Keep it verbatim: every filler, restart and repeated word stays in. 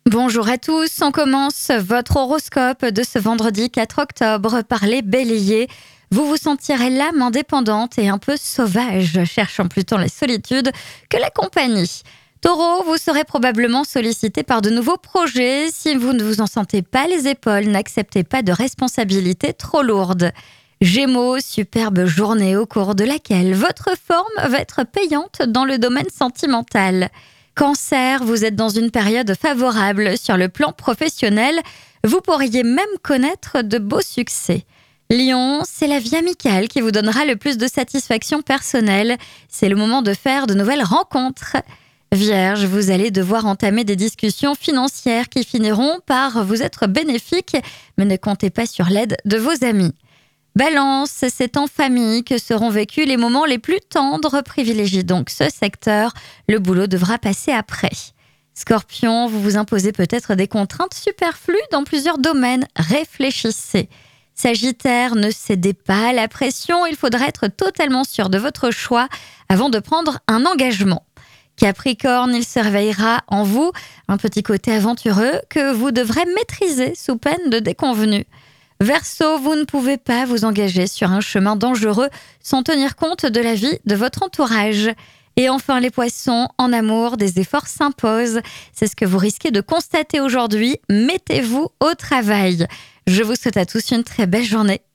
Bonjour à tous, on commence votre horoscope de ce vendredi quatre octobre par les béliers. Vous vous sentirez l'âme indépendante et un peu sauvage, cherchant plutôt la solitude que la compagnie. Taureau, vous serez probablement sollicité par de nouveaux projets. Si vous ne vous en sentez pas les épaules, n'acceptez pas de responsabilités trop lourdes. Gémeaux, superbe journée au cours de laquelle votre forme va être payante dans le domaine sentimental. Cancer, vous êtes dans une période favorable sur le plan professionnel. Vous pourriez même connaître de beaux succès. Lion, c'est la vie amicale qui vous donnera le plus de satisfaction personnelle. C'est le moment de faire de nouvelles rencontres. Vierge, vous allez devoir entamer des discussions financières qui finiront par vous être bénéfiques, mais ne comptez pas sur l'aide de vos amis. Balance, c'est en famille que seront vécus les moments les plus tendres. Privilégiez donc ce secteur. Le boulot devra passer après. Scorpion, vous vous imposez peut-être des contraintes superflues dans plusieurs domaines. Réfléchissez. Sagittaire, ne cédez pas à la pression. Il faudra être totalement sûr de votre choix avant de prendre un engagement. Capricorne, il se réveillera en vous un petit côté aventureux que vous devrez maîtriser sous peine de déconvenue. Verseau, vous ne pouvez pas vous engager sur un chemin dangereux sans tenir compte de la vie de votre entourage. Et enfin les poissons, en amour, des efforts s'imposent. C'est ce que vous risquez de constater aujourd'hui. Mettez-vous au travail. Je vous souhaite à tous une très belle journée.